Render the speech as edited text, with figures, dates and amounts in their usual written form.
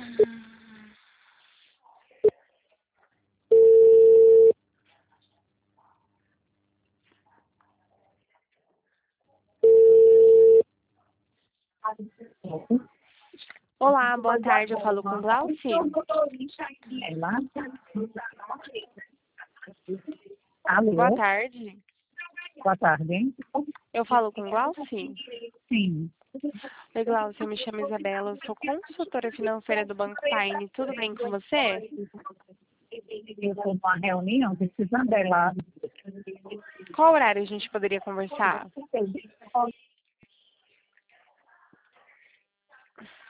Olá, boa tarde. Eu falo com Glauci. Alô? Boa tarde. Boa tarde. Eu falo com Glauci. Sim. Oi, Glauci. Eu me chamo Isabela. Eu sou consultora financeira do Banco Paine. Tudo bem com você? Eu estou numa reunião, precisando dela. Qual horário a gente poderia conversar?